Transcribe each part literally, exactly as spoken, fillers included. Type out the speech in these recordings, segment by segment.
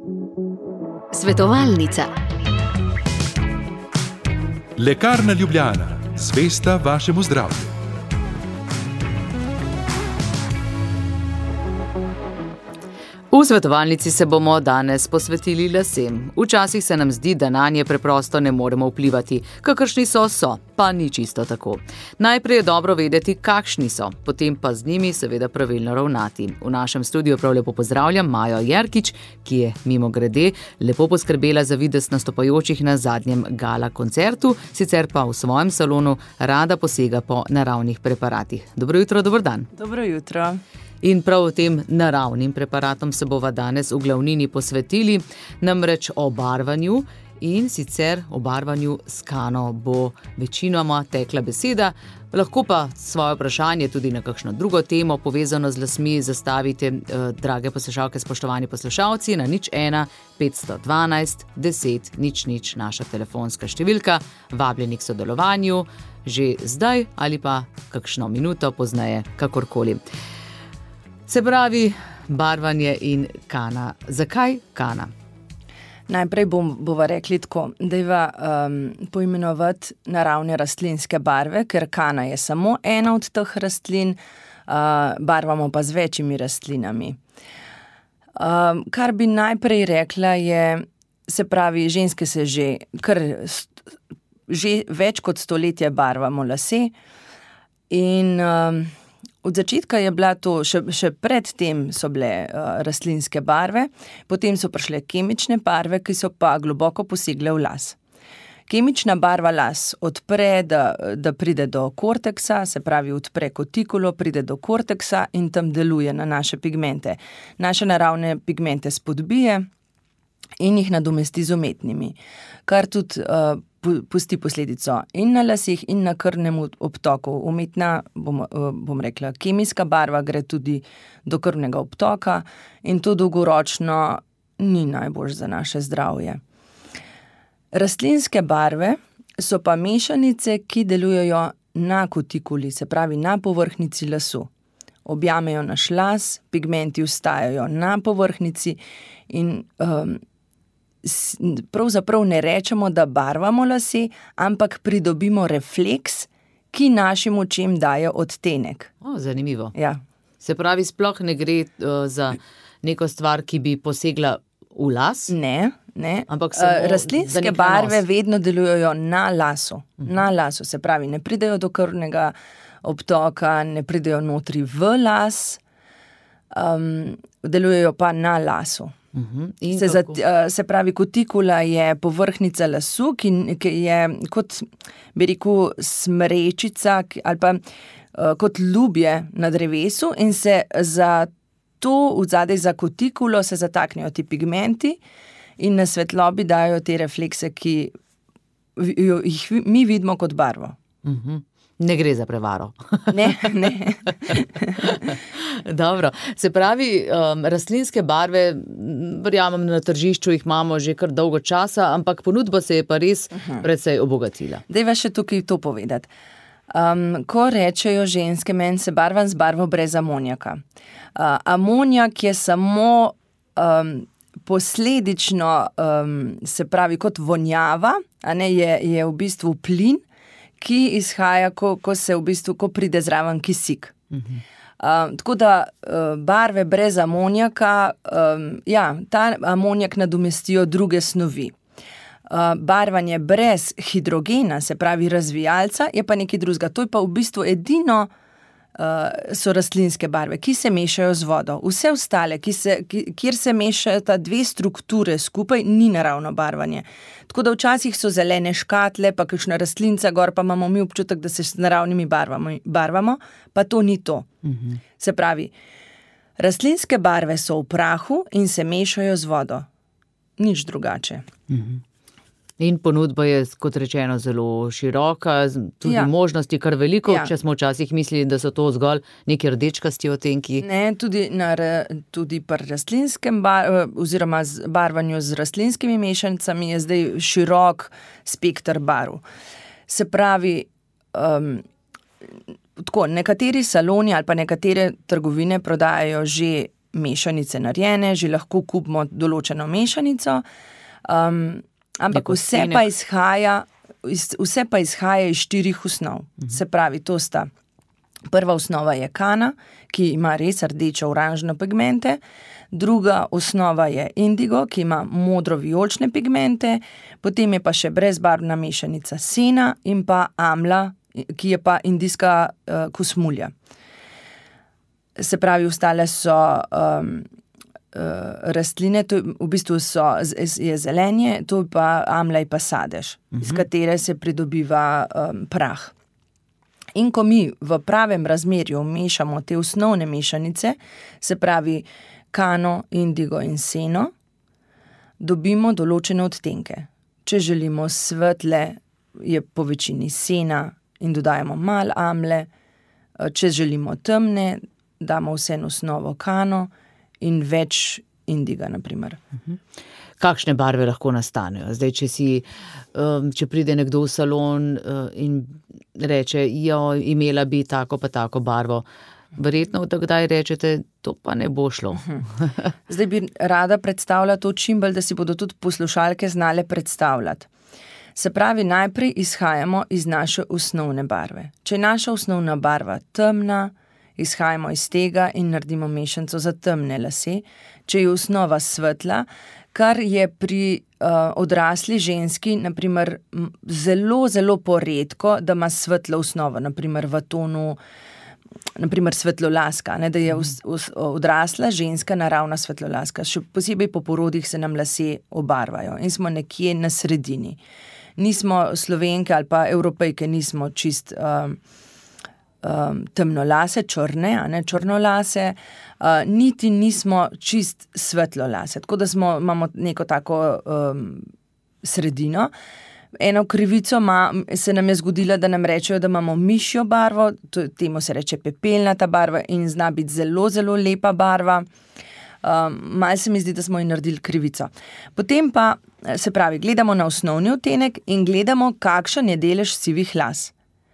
Svetovalnica. Lekarna Ljubljana, zvesta vašemu zdravju. V svetovalnici se bomo danes posvetili lasem. Včasih se nam zdi, da nanje preprosto ne moremo vplivati. Kakršni so, so, pa ni čisto tako. Najprej je dobro vedeti, kakšni so, potem pa z njimi seveda pravilno ravnati. V našem studiu prav lepo pozdravljam Majo Jerkič, ki je mimogrede lepo poskrbela za videz nastopajočih na zadnjem gala koncertu, sicer pa v svojem salonu rada posega po naravnih preparatih. Dobro jutro, dober dan. Dobro jutro. In prav tem naravnim preparatom se bova danes v glavnini posvetili, namreč o barvanju, in sicer o barvanju s kano bo večinoma tekla beseda. Lahko pa svoje vprašanje tudi na kakšno drugo temo povezano z lasmi zastavite, eh, drage poslušalke, spoštovani poslušalci, na nič ena petsto dvanajst deset nič nič, naša telefonska številka, vabljeni k sodelovanju že zdaj ali pa kakšno minuto pozneje, kakorkoli. Se pravi, barvanje in kana. Zakaj kana? Najprej bom, bova rekli tako, dajva um, poimenovati naravne rastlinske barve, ker kana je samo ena od teh rastlin, uh, barvamo pa z večjimi rastlinami. Um, kar bi najprej rekla je, se pravi, ženske se že, kar st, že več kot stoletje barvamo lase in um, od začetka je bila to, še, še pred tem so bile uh, rastlinske barve, potem so prišle kemične barve, ki so pa globoko posegle v las. Kemična barva las odpre, da, da pride do korteksa, se pravi odpre kutikulo, pride do korteksa in tam deluje na naše pigmente. Naše naravne pigmente spodbije in jih nadomesti z umetnimi, kar tudi uh, pusti posledico in na lasih in na krvnem obtoku. Umetna, bom, bom rekla, kemijska barva gre tudi do krvnega obtoka in to dolgoročno ni najbolj za naše zdravje. Rastlinske barve so pa mešanice, ki delujejo na kutikuli, se pravi na povrhnjici lasu. Objamejo naš las, pigmenti ostajajo na povrhnjici in um, pravzaprav ne rečemo, da barvamo lase, ampak pridobimo refleks, ki našim očem daje odtenek. O, zanimivo. Ja. Se pravi, sploh ne gre uh, za neko stvar, ki bi posegla v las? Ne, ne. Ampak samo rastlinske barve nanos. Vedno delujejo na lasu. Uh-huh. Na lasu, se pravi, ne pridejo do krvnega obtoka, ne pridejo notri v las, um, delujejo pa na lasu. Uh-huh. Se, za, uh, se pravi, kutikula je povrhnjica lasu, ki, ki je kot, bi rekel, smrečica ali pa uh, kot lubje na drevesu in se za to, vzadej za kutikulo se zataknejo ti pigmenti in na svetlobi dajo te reflekse, ki jih mi vidimo kot barvo. Uh-huh. Ne gre za prevaro. Ne, ne. Dobro, se pravi, um, rastlinske barve, verjamem, na tržišču jih imamo že kar dolgo časa, ampak ponudba se je pa res uh-huh. precej obogatila. Dajva še tukaj to povedati. Um, ko rečejo ženske, meni se barvam z barvo brez amonijaka. Uh, amonijak je samo um, posledično, um, se pravi, kot vonjava, a ne, je, je v bistvu plin, ki izhaja, ko, ko se v bistvu, ko pride zraven kisik. Uh-huh. Um, tako da uh, barve brez amonijaka, um, ja, ta amonijak nadomestijo druge snovi. Uh, barvanje brez hidrogena, se pravi razvijalca, je pa nekaj drugega. To je pa v bistvu edino uh, so rastlinske barve, ki se mešajo z vodo. Vse ostale, ki se, ki, kjer se mešajo ta dve strukture skupaj, ni naravno barvanje. Tako da včasih so zelene škatle, pa kakšna rastlinca gor, pa imamo mi občutek, da se s naravnimi barvami barvamo, pa to ni to. Uh-huh. Se pravi, rastlinske barve so v prahu in se mešajo z vodo. Nič drugače. Uh-huh. In ponudba je, kot rečeno, zelo široka, tudi ja. možnosti kar veliko, ja. če smo včasih mislili, da so to zgolj neki rdečkasti odtenki. Ne, tudi, na, tudi pri rastlinskem bar, oziroma barvanju z rastlinskimi mešanicami je zdaj širok spekter barv. Se pravi, um, tako, nekateri saloni ali pa nekatere trgovine prodajajo že mešanice narejene, že lahko kupimo določeno mešanico, um, ampak vse pa izhaja, vse pa izhaja iz štirih osnov. Mhm. Se pravi, to sta. Prva osnova je kana, ki ima res rdečo-oranžne pigmente, druga osnova je indigo, ki ima modro-vijolične pigmente, potem je pa še brezbarvna mešanica sena in pa amla, ki je pa indijska uh, kosmulja. Se pravi, ostale so um, uh, rastline, to v bistvu so, je zelenje, to je pa amla in pa sadež, mhm. iz katere se pridobiva um, prah. In ko mi v pravem razmerju mešamo te osnovne mešanice, se pravi kano, indigo in seno, dobimo določene odtenke. Če želimo svetle, je po večini sena in dodajamo malo amle, če želimo temne, damo vseeno osnovo kano in več indiga, na primer. Mhm. Kakšne barve lahko nastanejo? Zdaj, če si, če pride nekdo v salon in reče, jo, imela bi tako pa tako barvo, verjetno takdaj rečete, to pa ne bo šlo. Zdaj bi rada predstavila to čim bolj, da si bodo tudi poslušalke znale predstavljati. Se pravi, najprej izhajamo iz naše osnovne barve. Če je naša osnovna barva temna, izhajamo iz tega in naredimo mešanico za temne lase. Če je osnova svetla, kar je pri uh, odrasli ženski, naprimer, zelo, zelo poredko, da ima svetlo osnovo, naprimer v tonu, naprimer svetlolaska, ne, da je us, us, odrasla ženska naravna svetlolaska. Še posebej po porodih se nam lase obarvajo in smo nekje na sredini. Nismo Slovenke ali pa Evropejke, nismo čist um, um, temnolase, črne, a ne, črnolase, uh, niti nismo čist svetlolase. Tako da smo, imamo neko tako um, sredino. Eno krivico ma, se nam je zgodilo, da nam rečejo, da imamo mišjo barvo, to, temu se reče pepelnata barva in zna biti zelo, zelo lepa barva. Um, malo se mi zdi, da smo ji naredili krivico. Potem pa, se pravi, gledamo na osnovni odtenek in gledamo, kakšen je delež sivih las.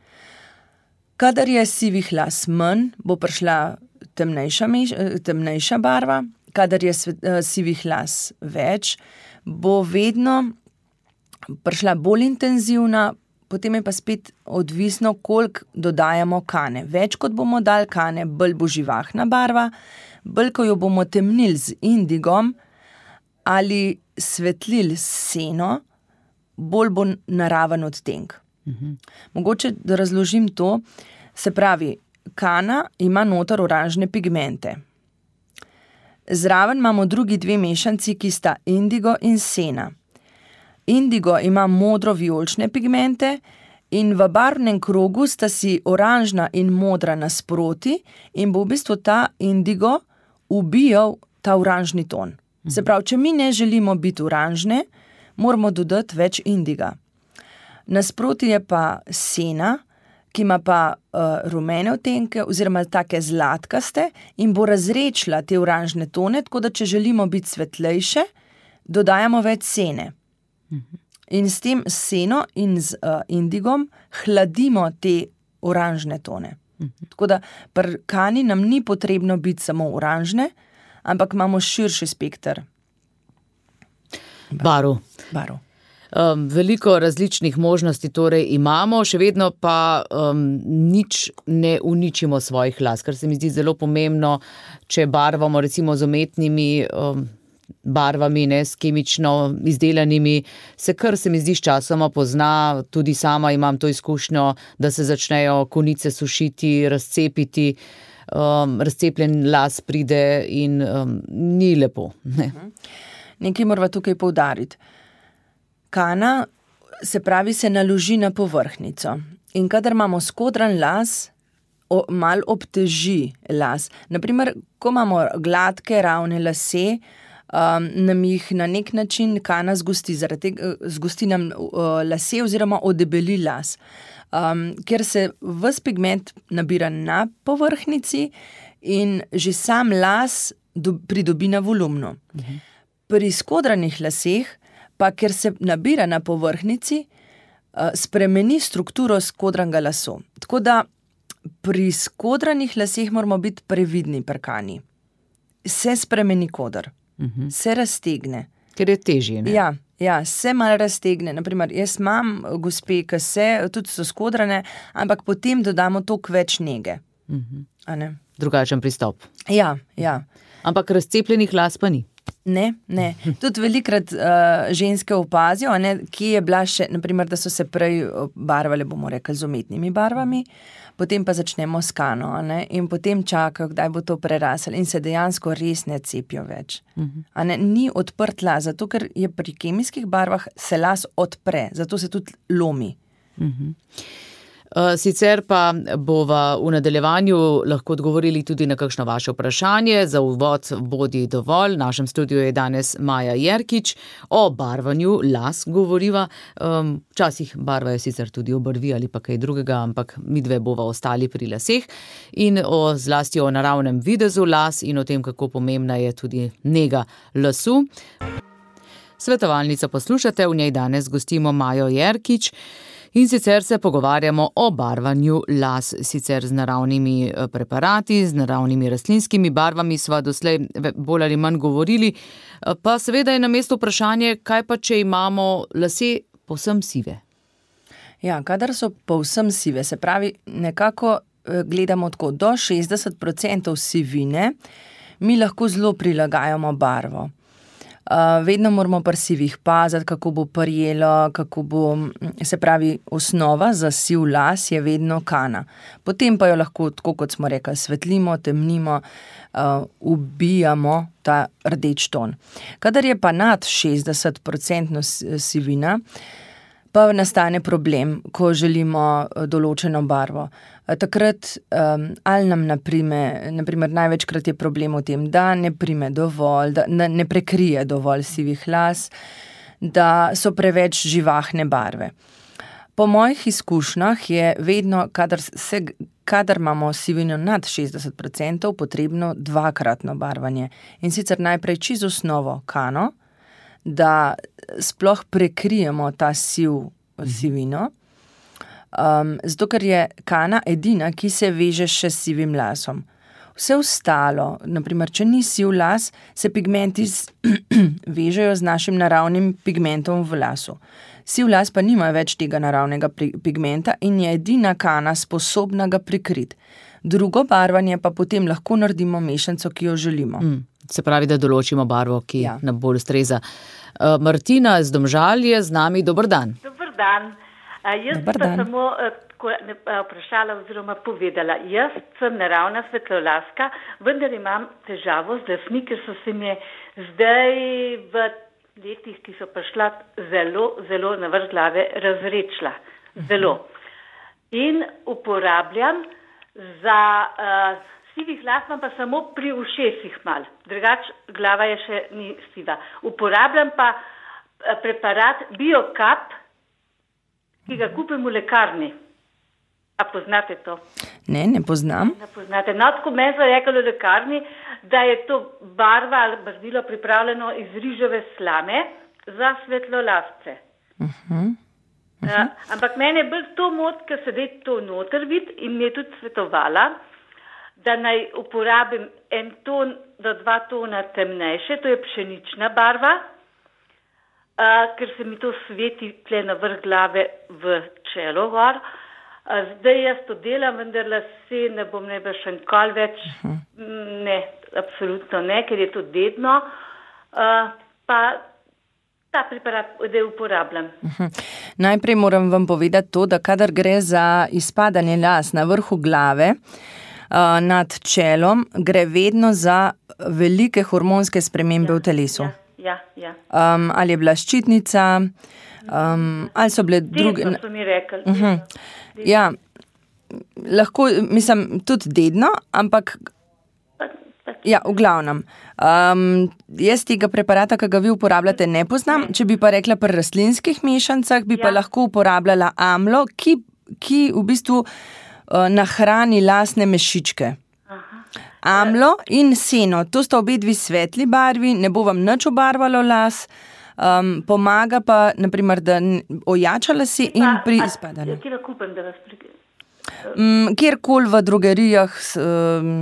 Kadar je sivih las manj, bo prišla temnejša, temnejša barva, kadar je svet, sivih las več, bo vedno prišla bolj intenzivna, potem je pa spet odvisno, koliko dodajamo kane. Več kot bomo dali kane, bolj bo živahna barva, bolj ko jo bomo temnili z indigom ali svetlili s seno, bolj bo naraven odtenk. Mhm. Mogoče, da razložim to, se pravi, kana ima noter oranžne pigmente. Zraven imamo drugi dve mešanci, ki sta indigo in sena. Indigo ima modro-vijolične pigmente in v barvnem krogu sta si oranžna in modra nasproti in bo v bistvu ta indigo ubijal ta oranžni ton. Se pravi, če mi ne želimo biti oranžne, moramo dodati več indiga. Nasproti je pa sena, ki ima pa uh, rumene odtenke oziroma take zlatkaste in bo razredčila te oranžne tone, tako da če želimo biti svetlejše, dodajamo več sene. In s tem seno in z uh, indigom hladimo te oranžne tone. Uh-huh. Tako da pri kani nam ni potrebno biti samo oranžne, ampak imamo širši spekter barv. barv. Um, veliko različnih možnosti torej imamo, še vedno pa um, nič ne uničimo svojih las, kar se mi zdi zelo pomembno, če barvamo recimo z umetnimi um, barvami, ne, s kemično izdelanimi, se kar se mi zdi s časoma pozna, tudi sama imam to izkušnjo, da se začnejo konice sušiti, razcepiti, um, razcepljen las pride in um, ni lepo. Ne. Nekaj moramo tukaj poudariti. Kana, se pravi, se naloži na povrhnjico in kadar imamo skodran las, o, mal obteži las. Naprimer, ko imamo gladke, ravne lase, Um, nam jih na nek način kana zgosti, zaradi tega zgosti nam uh, lase oziroma odebeli las, um, ker se ves pigment nabira na povrhnjici in že sam las do, pridobi na volumnu. Mhm. Pri skodranih laseh pa, ker se nabira na povrhnjici, uh, spremeni strukturo skodranega lasu. Tako da pri skodranih laseh moramo biti previdni pri kani. se spremeni koder, uh-huh. se raztegne. Ker je težje, ne? Ja, ja, se malo raztegne. Naprimer, jaz imam gospe, ki se, tudi so skodrane, ampak potem dodamo toliko več nege. Uh-huh. A ne? Drugačen pristop. Ja, ja. Ampak razcepljenih las pa ni. Ne, ne. Tudi velikrat uh, ženske opazijo, ne, kje je bila še, naprimer, da so se prej barvale, bomo rekli, z umetnimi barvami, potem pa začnemo s kano, ne, in potem čakajo, kdaj bo to prerasel in se dejansko res ne cepijo več. Uh-huh. A ne, ni odprt las, zato ker je pri kemijskih barvah se las odpre, zato se tudi lomi. Uh-huh. Sicer pa bova v nadaljevanju lahko odgovorili tudi na kakšno vaše vprašanje. Za uvod bodi dovolj. V našem studiu je danes Maja Jerkič. O barvanju las govoriva. Včasih barvajo sicer tudi obrvi ali pa kaj drugega, ampak midve bova ostali pri laseh. In o zlasti o naravnem videzu las in o tem, kako pomembna je tudi nega lasu. Svetovalnico poslušate, v njej danes gostimo Majo Jerkič. In sicer se pogovarjamo o barvanju las, sicer z naravnimi preparati, z naravnimi rastlinskimi barvami sva doslej bolj ali manj govorili, pa seveda je na mestu vprašanje, kaj pa če imamo lase povsem sive? Ja, kadar so povsem sive, se pravi, nekako gledamo tako, do šestdeset procentov sivine mi lahko zelo prilagajamo barvo. Uh, vedno moramo pri sivih paziti, kako bo prijelo, kako bo, se pravi, osnova za siv las je vedno kana. Potem pa jo lahko, tako kot smo rekli, svetlimo, temnimo, uh, ubijamo ta rdeč ton. Kadar je pa nad šestdeset procentov sivina, pa nastane problem, ko želimo določeno barvo. Takrat um, ali nam naprime, naprimer največkrat je problem v tem, da ne prime dovolj, da ne prekrije dovolj sivih las, da so preveč živahne barve. Po mojih izkušnjah je vedno, kadar, se, kadar imamo sivino nad šestdeset procentov, potrebno dvakratno barvanje. In sicer najprej čisto osnovo kano, da sploh prekrijemo ta siv sivino, um, zato ker je kana edina, ki se veže še s sivim lasom. Vse ostalo, naprimer, če ni siv las, se pigmenti vežejo z našim naravnim pigmentom v lasu. Siv las pa nima več tega naravnega pigmenta in je edina kana sposobna ga prikriti. Drugo barvanje pa potem lahko naredimo mešanico, ki jo želimo. Mm, se pravi, da določimo barvo, ki ja. nam bolj ustreza. Uh, Martina z Domžal je z nami. Dober dan. Dober dan. Uh, jaz Dobar pa dan. samo uh, vprašala oziroma povedala. Jaz sem naravna svetlolaska, vendar imam težavo z lasmi, ker so se mi zdaj v letih, ki so prišla, zelo, zelo na vrh glave razredčila. Zelo. In uporabljam za uh, sivih las, pa samo pri ušesih mal. Drugač, glava je še ni siva. Uporabljam pa uh, preparat BioCap, ki ga kupim v lekarni. A poznate to? Ne, ne poznam. Ne poznate. No, tako meni so rekli v lekarni, da je to barva ali barvilo pripravljeno iz riževe slame za svetlolasce. Uh-huh. Uh, ampak mene je bolj to mot, ker se dej to noter vid in mi je tudi svetovala, da naj uporabim en ton do dva tona temnejše, to je pšenična barva, uh, ker se mi to sveti tle na vrh glave v čelo gor. Uh, zdaj jaz to delam, vendar lase ne bom najbolj še nikoli več, uh-huh. ne, absolutno ne, ker je to dedno, uh, pa ta preparat, da uporabljam. Uh-huh. Najprej moram vam povedati to, da kadar gre za izpadanje las na vrhu glave, uh, nad čelom, gre vedno za velike hormonske spremembe ja, v telesu. Ja, ja, ja. Um, ali je bila ščitnica, um, ali so bile druge... Dedno so mi rekli. Uh-huh. Ja, lahko, mislim, tudi dedno, ampak... Ja, v glavnem. Um, jaz tega preparata, ki ga vi uporabljate, ne poznam. Če bi pa rekla pri rastlinskih mešancah, bi ja. pa lahko uporabljala amlo, ki, ki v bistvu uh, nahrani lasne mešičke. Aha. Amlo in seno, to sta obe dve svetli barvi, ne bo vam nič obarvalo las, um, pomaga pa, naprimer, da ojača lasi in pri izpadanju. Kje ga kupim, da vas prikaj? Um, kjerkoli v drogerijah, um,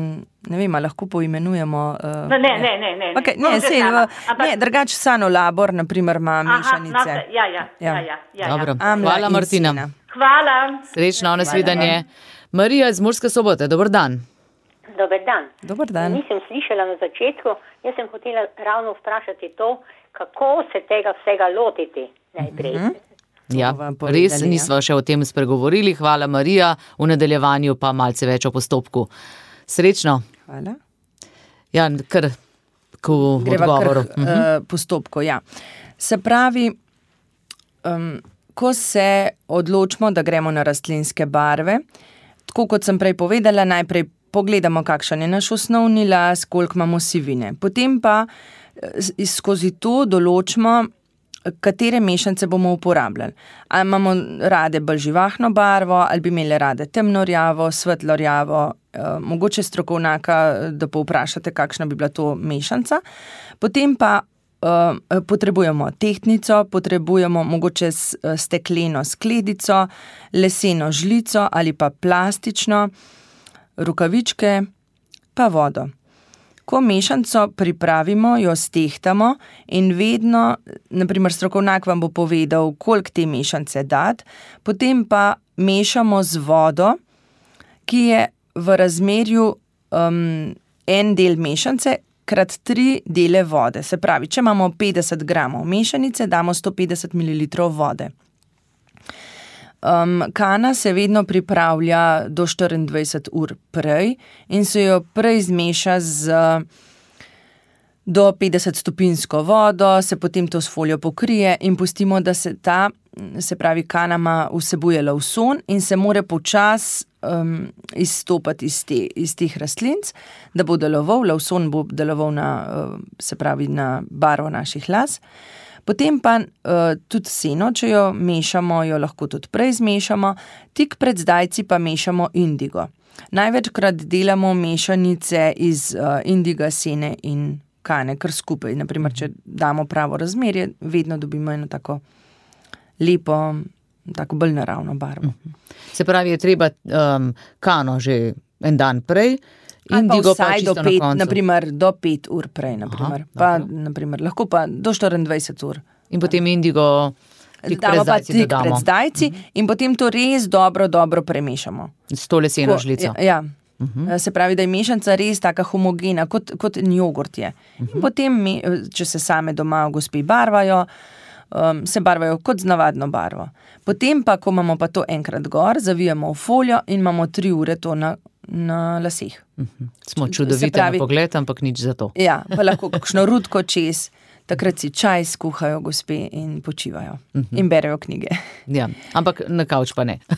ne vem, lahko poimenujemo. Uh, no, ne, ne, ne, ne. Okay, ne, sej, ampak... ne drugač Sano Labor, naprimer, ima mešanice. Aha, ja, ja, ja, ja, ja. Dobro, hvala Martina. Hvala. Srečno, nasvidenje. Marija iz Murske Sobote, dober dan. Dober dan. Dober dan. Nisem slišala na začetku, jaz sem hotela ravno vprašati to, kako se tega vsega lotiti najprej. Mm-hmm. Ja, res nismo še o tem spregovorili. Hvala Marija, v nadaljevanju pa malce več o postopku. Srečno. Hvala. Ja, kar k odgovoru. Kar, uh, postopku, ja. Se pravi, um, ko se odločimo, da gremo na rastlinske barve, tako kot sem prej povedala, najprej pogledamo, kakšen je naš osnovni las, koliko imamo sivine. Potem pa skozi to določimo, katere mešance bomo uporabljali. Ali imamo rade bolj živahno barvo, ali bi imeli rade temnorjavo, svetlorjavo, eh, mogoče strokovnjaka, da povprašate, kakšna bi bila to mešanca. Potem pa eh, potrebujemo tehtnico, potrebujemo mogoče stekleno skledico, leseno žlico ali pa plastično, rokavičke, pa vodo. Ko mešanco pripravimo, jo stehtamo in vedno, naprimer strokovnjak vam bo povedal, koliko te mešance dati, potem pa mešamo z vodo, ki je v razmerju um, en del mešance krat tri dele vode. Se pravi, če imamo petdeset gramov mešanice, damo sto petdeset mililitrov vode. Um, kana se vedno pripravlja do štiriindvajset ur prej in se jo prej zmeša z do petdeset stopinjsko vodo, se potem to s folijo pokrije in pustimo, da se ta, se pravi, kana vsebuje lovson in se more počas um, izstopati iz, te, iz teh rastlinc, da bo deloval, lovson bo deloval na, uh, se pravi, na barvo naših las. Potem pa uh, tudi seno, če jo mešamo, jo lahko tudi prej zmešamo, tik pred zdajci pa mešamo indigo. Največkrat delamo mešanice iz uh, indiga, sene in kane, kar skupaj. Naprimer, če damo pravo razmerje, vedno dobimo eno tako lepo, tako bolj naravno barvo. Se pravi, je treba um, kano že en dan prej, indigo pa čisto do pet, na koncu. Naprimer, do pet ur prej, naprimer. Aha, pa, naprimer, lahko pa do štiriindvajset ur. In potem indigo tik pred damo pa zdajci tik dodamo. pred zdajci uh-huh. in potem to res dobro, dobro premešamo. S to leseno Ko, žlico. Ja. Uh-huh. Se pravi, da je mešanca res taka homogena, kot, kot jogurt je. Uh-huh. In potem, če se same doma v gospi barvajo, um, se barvajo kot z navadno barvo. Potem pa, ko imamo pa to enkrat gor, zavijamo v folijo in imamo tri ure to na, na laseh. Uh-huh. Smo čudovite pravi, na pogled, ampak nič za to. Ja, pa lahko kakšno rutko čez, takrat si čaj skuhajo gospe in počivajo. Uh-huh. In berejo knjige. Ja, ampak na kavč pa ne.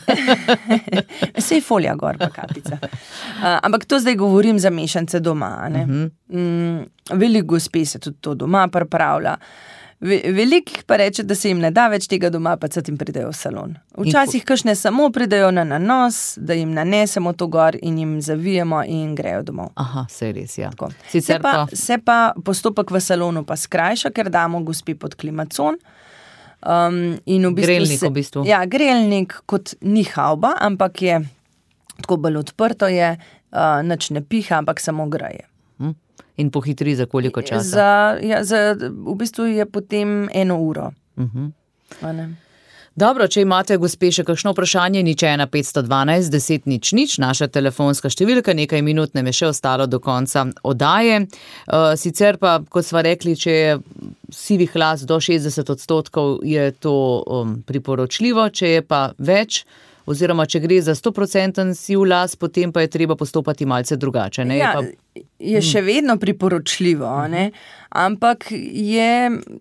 Sej folija gor, pa kapica. Uh, ampak to zdaj govorim za mešance doma. Ne? Uh-huh. Mm, veliko gospe se tudi to doma pripravlja. Ve, velikih pa reče, da se jim ne da več tega doma, pa se jim pridejo v salon. Včasih kakšne samo pridejo na nanos, da jim nanesemo to gor in jim zavijemo in grejo domov. Aha, se res, ja. Se pa, se pa postopek v salonu pa skrajša, ker damo gospi pod klimacon. Um, in v bistvu grelnik se, v bistvu. Ja, grelnik kot ni havba, ampak je tako bolj odprto je, uh, nič ne piha, ampak samo greje. Hm. In pohitri za koliko časa? Za, ja, za, v bistvu je potem eno uro. Uh-huh. Dobro, če imate, gospe, še kakšno vprašanje, nič ena petsto dvanajst deset nič nič, naša telefonska številka, nekaj minut nam je še ostalo do konca oddaje. Uh, sicer pa, kot sva rekli, če je sivih las do šestdeset odstotkov, je to um, priporočljivo, če je pa več, oziroma če gre za sto procentov siv las, potem pa je treba postopati malce drugače. Ne? Ja, je, pa... je še vedno priporočljivo, ne? Ampak je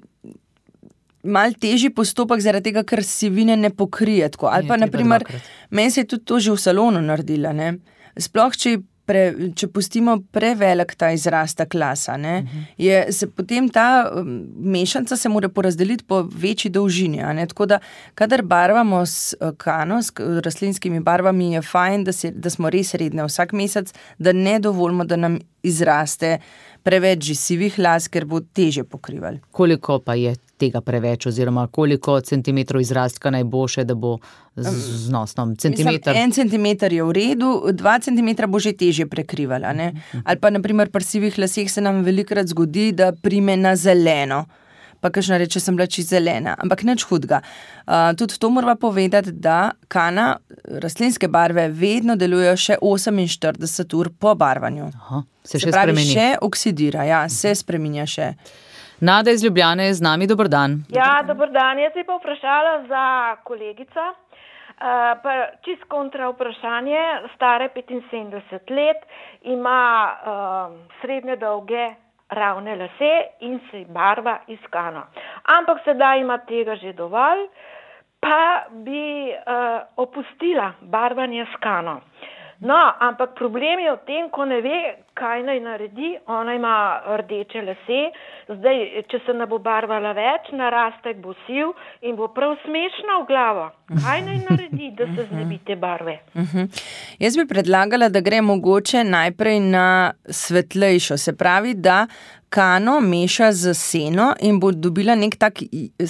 mal težji postopek zaradi tega, ker sivine ne pokrije tako. Ali pa, naprimer, meni se je tudi to že v salonu naredila. Ne? Sploh, če Pre, če pustimo prevelik ta izrastek lasa, ne, uh-huh. je, se potem ta um, mešanca se mora porazdeliti po večji dolžini. A ne, tako da, kadar barvamo s uh, kano, s uh, rastlinskimi barvami, je fajn, da, se, da smo res redne vsak mesec, da ne dovolimo, da nam izraste preveč že sivih las, ker bo težje pokrival. Koliko pa je tega preveč, oziroma koliko centimetrov izrastka naj bo še, da bo znosno? Centimeter? Mislim, en centimeter je v redu, dva centimetra bo že težje prekrivala, ne? Ali pa, naprimer, pri sivih laseh se nam velikrat zgodi, da prime na zeleno. Pa kakšna reče, sem bila čisto zelena, ampak nič hudega. Uh, tudi to morava povedati, da kana rastlinske barve vedno delujejo še oseminštirideset ur po barvanju. Aha, se, se še pravi, spremeni. še oksidira, ja, se spreminja še. Nada iz Ljubljane je z nami, dober dan. Ja, dober dan. Jaz bi pa vprašala za kolegica, uh, pa čist kontra vprašanje, stare petinsedemdeset let, ima uh, srednje dolge ravne lase in se barva iskano. Ampak sedaj ima tega že dovolj, pa bi uh, opustila barvanje skano. No, ampak problem je v tem, ko ne ve, kaj naj naredi. Ona ima rdeče lase, zdaj, če se ne bo barvala več, narastek bo siv in bo prav smešna v glavo. Kaj naj naredi, da se znebi te barve? Uh-huh. Jaz bi predlagala, da gre mogoče najprej na svetlejšo, se pravi, da kano meša z seno in bo dobila nek tak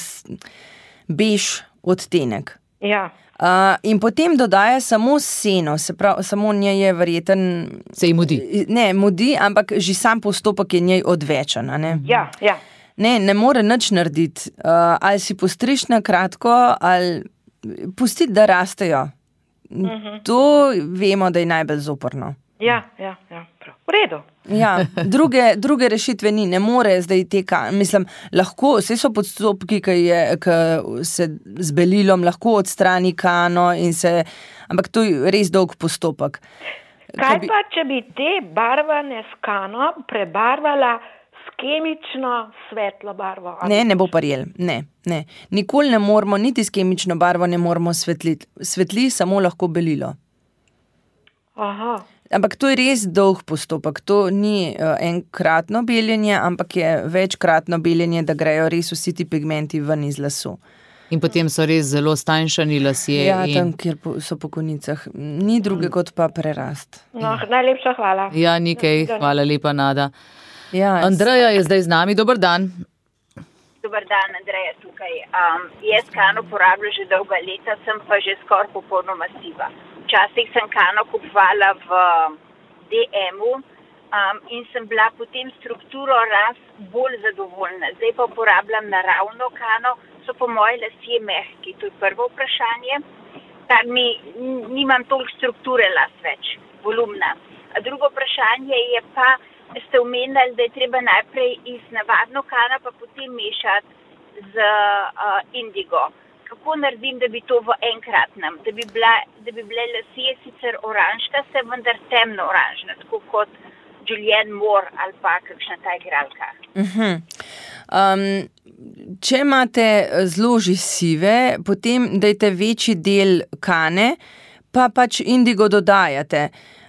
bež odtenek. Ja. Uh, in potem dodaja samo seno, se pravi, samo njej je verjeten... Se ji mudi. Ne, mudi, ampak že sam postopek je njej odvečen, a ne? Ja, ja. Ne, ne more nič narediti. Uh, ali si postriš na kratko, ali pustiti, da rastejo. Uh-huh. To vemo, da je najbolj zoporno. Ja, ja, ja, prav. V redu. Ja, druge, druge rešitve ni, ne more zdaj teka, mislim, lahko, vse so postopki, ki je, ki se z belilom lahko odstrani kano in se, ampak to je res dolg postopek. Kaj bi... pa, če bi te barvane s kano prebarvala s kemično svetlo barvo? Ne, ne bo parjel, ne, ne. Nikoli ne moramo, niti s kemično barvo ne moramo svetliti. Svetli samo lahko belilo. Aha. Ampak to je res dolg postopek, to ni uh, enkratno beljenje, ampak je večkratno beljenje, da grejo res vsi ti pigmenti ven iz lasu. In potem so res zelo stanjšani lasje. Ja, in... tam, kjer po, so po konicah. Ni druge kot pa prerast. No, najlepša hvala. Ja, nikaj, hvala lepa, Nada. Ja, Andreja je zdaj z nami, dober dan. Dober dan, Andreja tukaj. Um, jaz kano porabljam že dolga leta, sem pa že skoraj popolnoma siva. Včasih sem kano kupovala v D M-u um, in sem bila potem strukturo ras bolj zadovoljna. Zdaj pa uporabljam naravno kano, so po moje lasje mehki. To je prvo vprašanje, kar mi nimam toliko strukture las več, volumna. A drugo vprašanje je pa, ste omenili, da je treba najprej iz navadno kano, pa potem mešati z uh, indigo. Kako naredim, da bi to v enkratnem, da bi, bila, da bi bile lasje sicer oranžkaste, vendar temno oranžne, tako kot Julianne Moore ali pa kakšna ta igralka. Uh-huh. Um, če imate zelo že sive, potem dajte večji del kane, pa pač indigo dodajate.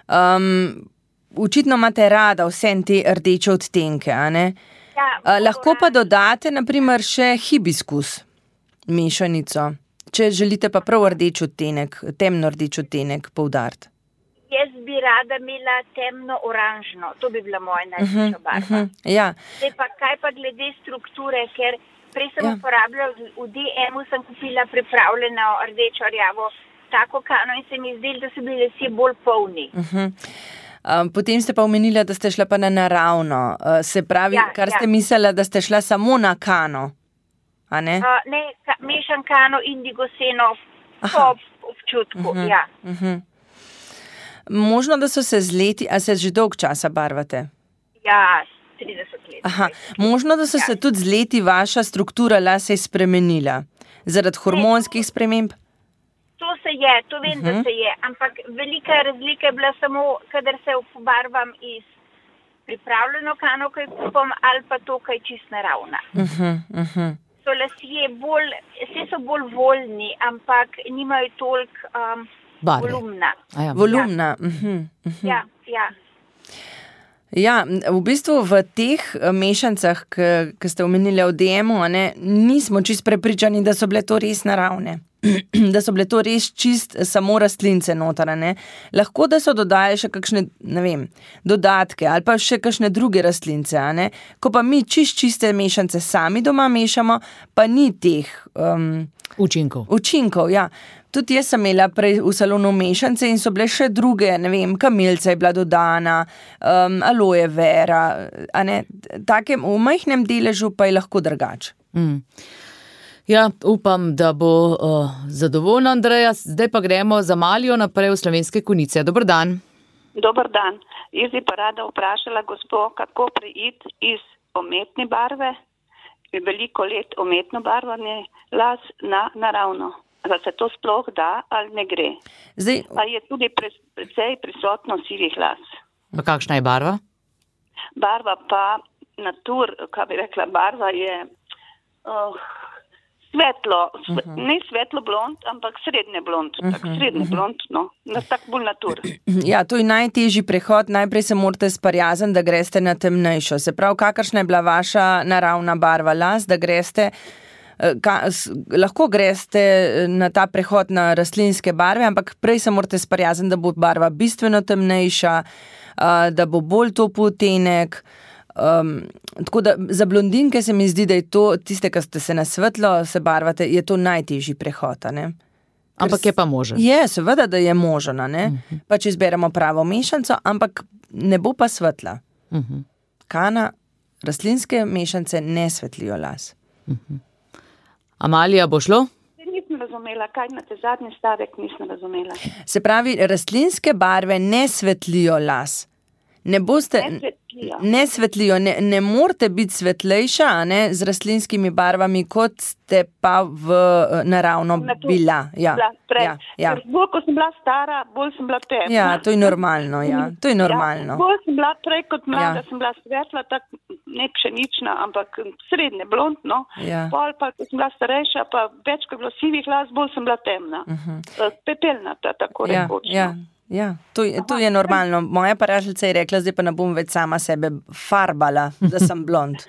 Um, očitno imate rada vse te rdeče odtenke, a ne? Ja, uh, lahko pa dodate, naprimer, še hibiskus. Mešanico. Če želite pa prav rdeč odtenek, temno rdeč odtenek poudariti. Jaz bi rada imela temno oranžno, to bi bila moja najljubša barva. Uh-huh, uh-huh, ja. Zdaj pa kaj pa glede strukture, ker prej sem ja. uporabljala, v D M-u sem kupila pripravljeno rdečo rjavo tako kano in se mi zdelo, da so bili lasje bolj polni. Uh-huh. Um, potem ste pa omenila, da ste šla pa na naravno. Uh, se pravi, ja, kar ja. ste mislila, da ste šla samo na kano. A ne? Uh, ne, ka, mešan kano, indigo, seno, po občutku, uh-huh, ja. Uh-huh. Možno, da so se z leti, a se že dolg časa barvate? Ja, trideset let. Aha, možno, da so ja. se tudi z leti vaša struktura lase spremenila, zaradi hormonskih sprememb? To se je, to vem, uh-huh. da se je, ampak velika razlika je bila samo, kadar se pobarvam iz pripravljeno kano, kaj kupam, ali pa to, kaj čist naravna. Uh-huh, uh-huh. So lasje bolj, vse so bolj voljni, ampak nimajo toliko um, volumna. Ja. Volumna. Ja. Uh-huh, uh-huh. Ja, ja. Ja, v bistvu v teh mešancah, ki ste omenili v D M-u, ne, nismo čisto prepričani, da so bile to res naravne. da so bile to res čist samo rastlince noter, ne. Lahko, da so dodali še kakšne, ne vem, dodatke ali pa še kakšne druge rastlince, a ne. Ko pa mi čist čiste mešance sami doma mešamo, pa ni teh um, učinkov. Učinkov, ja. Tudi jaz sem imela prej v salonu mešance in so bile še druge, ne vem, kamilca je bila dodana, um, aloe vera, a ne. Takem v majhnem deležu pa je lahko drugače. Mm. Ja, upam, da bo uh, zadovoljna Andreja. Zdaj pa gremo za Malijo naprej v Slovenske Konjice. Dober dan. Dober dan. Jaz bi pa rada vprašala gospo, kako preiti iz umetne barve, veliko let umetno barvanje las na naravno. Da se to sploh da ali ne gre. Zdaj... Pa je tudi pre, precej prisotno sivih las. Pa kakšna je barva? Barva pa natur, kaj bi rekla, barva je... Uh, Svetlo, sve, uh-huh. ne svetlo blond, ampak srednje blond, uh-huh. tak srednje blond, no, na tak bolj natur. Ja, to je najtežji prehod, najprej se morate sprijazniti, da greste na temnejšo. Se pravi, kakršna je bila vaša naravna barva las, da greste, ka, s, lahko greste na ta prehod na rastlinske barve, ampak prej se morate sprijazniti, da bo barva bistveno temnejša, da bo bolj top odtenek. Um, tako da za blondinke se mi zdi, da je to, tiste, ki ste se na svetlo se barvate, je to najtežji prehod, a ne? Ampak je pa možen. Je, seveda, da je možen, a ne? Uh-huh. Pa če izberemo pravo mešanco, ampak ne bo pa svetla. Uh-huh. Kana, rastlinske mešance ne svetlijo las. Uh-huh. Amalija, bo šlo? Nisem razumela, kaj na te zadnji stavek nisem razumela. Se pravi, rastlinske barve ne svetlijo las. Ne boste, ne svetlijo, ne, svetlijo, ne, ne morate biti svetlejša, a ne, z rastlinskimi barvami, kot ste pa v naravno Natur, bila. Ja, prej. Ja, ja. Bolj, ko sem bila stara, bolj sem bila temna. Ja, to je normalno, ja, to je normalno. Ja, bolj sem bila prej kot mlada, ja. sem bila svetla, tak ne pšenična, ampak srednje blond, no. Ja. Pol pa, ko sem bila starejša, pa več, ko je bilo sivih las, bolj sem bila temna. Uh-huh. Pepelnata, tako ja, rekoč. Ja. Ja, to, to je normalno. Moja prijateljica je rekla, zdaj pa ne bom več sama sebe farbala, da sem blond.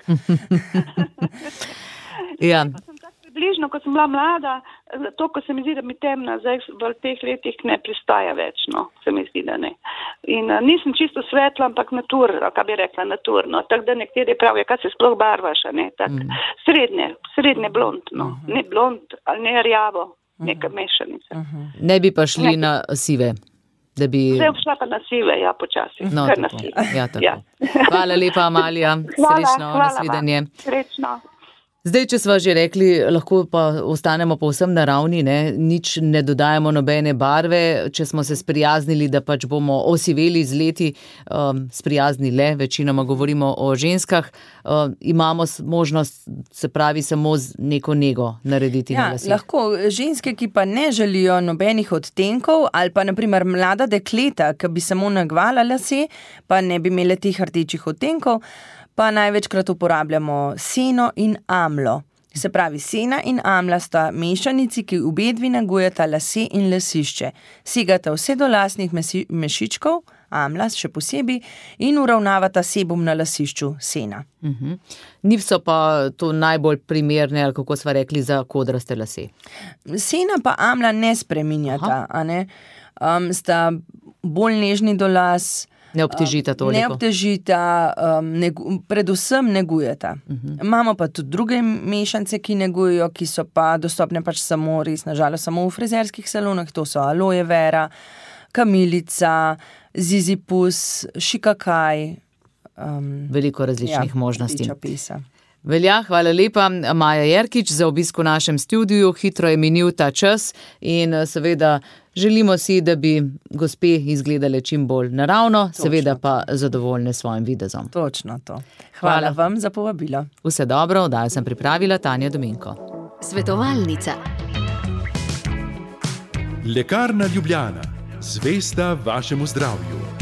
Ja. Sem tako približno, ko sem bila mlada, to, ko se mi zdi, da mi temna, zdaj v teh letih ne pristaja več, no, se mi zdi, da ne. In uh, nisem čisto svetla, ampak natur, kaj bi rekla, naturno. Tako da nekateri pravijo, kaj se sploh barvaš, ne, tak mm. srednje, srednje blond, no, uh-huh. ne blond, ali ne rjavo, uh-huh. neka mešanica. Uh-huh. Ne bi pa šli ne. Na sive. Da bi... Zdaj šla pa na sive, ja, počasi. No, Kar tako. Na Ja, tako. Ja. Hvala lepa, Amalija. Hvala, Srečno, hvala nasvidenje. Srečno. Zdaj, če sva že rekli, lahko pa ostanemo povsem naravni, ne? Nič ne dodajamo nobene barve, če smo se sprijaznili, da pač bomo osiveli z leti, um, sprijazni le, večinoma govorimo o ženskah, um, imamo možnost, se pravi, samo z neko nego narediti ja, na laseh. Lahko ženske, ki pa ne želijo nobenih odtenkov, ali pa naprimer mlada dekleta, ki bi samo nagvala lase, pa ne bi imele teh rdečih odtenkov, pa največkrat uporabljamo seno in amlo. Se pravi, sena in amla sta mešanici, ki obedvi negujeta lase in lasišče. Segata vse do lasnih mesi, mešičkov, amla še posebej, in uravnavata sebum na lasišču sena. Uh-huh. Niso pa to najbolj primerne, ali kako sva rekli, za kodraste lase. Sena pa amla ne spreminjata, a ne? Um, sta bolj nežni do las, ne obtežita toliko. Ne obtežita, um, negu, predvsem negujeta. Uh-huh. Imamo pa tudi druge mešance, ki negujejo, ki so pa dostopne pač samo, res nažalost, samo v frizerskih salonah. To so aloe vera, kamilica, zizipus, šikakaj. Um, Veliko različnih ja, možnosti. Pisa. Velja, hvala lepa, Maja Jerkič, za obisk v našem studiu. Hitro je minil ta čas in seveda želimo si, da bi gospe izgledale čim bolj naravno, Točno seveda pa to. Zadovoljne s svojim videzom. Točno to. Hvala, hvala vam za povabilo. Vse dobro, oddajo sem pripravila Tanja Dominko. Svetovalnica. Lekarna Ljubljana. Zvesta vašemu zdravju.